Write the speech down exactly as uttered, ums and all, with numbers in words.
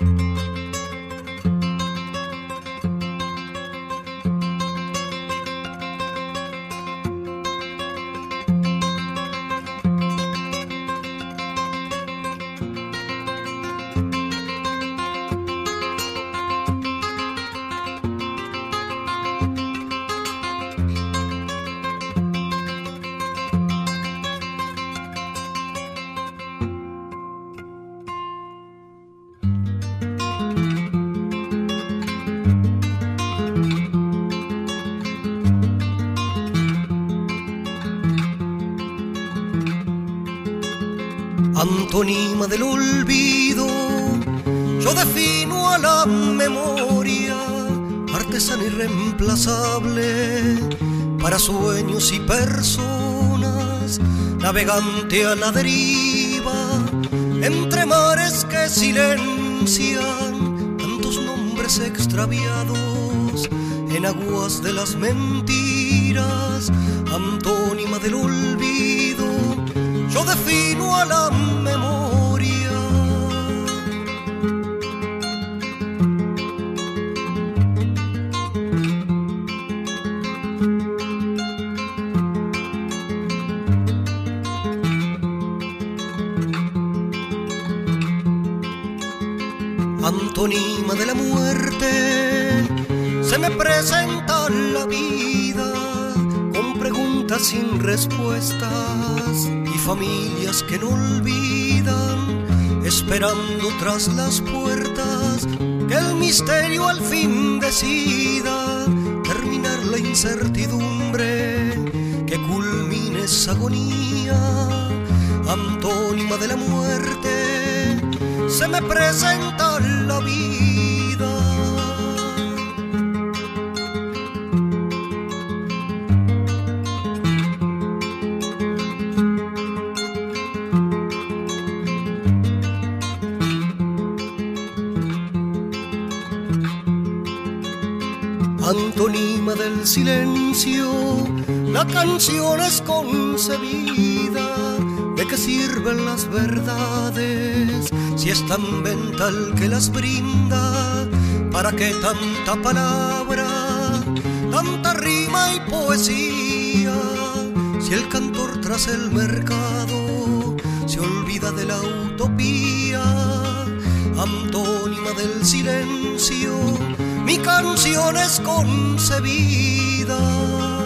Antonima del olvido, yo defino a la memoria, artesana irreemplazable para sueños y personas, navegante a la deriva, entre mares que silencian tantos nombres extraviados en aguas de las mentiras. Antónima del olvido, yo defino a la memoria. Antónima de la muerte, se me presenta la vida con preguntas sin respuestas y familias que no olvidan, esperando tras las puertas que el misterio al fin decida terminar la incertidumbre, que culmine esa agonía. Antónima de la muerte, se me presenta la vida. Antónima del silencio, la canción es concebida. ¿De qué sirven las verdades si es tan mental que las brinda? ¿Para qué tanta palabra, tanta rima y poesía? Si el cantor tras el mercado se olvida de la utopía. Antónima del silencio, mi canción es concebida.